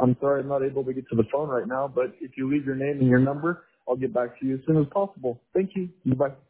I'm sorry I'm not able to get to the phone right now, but if you leave your name and your number, I'll get back to you as soon as possible. Thank you. Bye.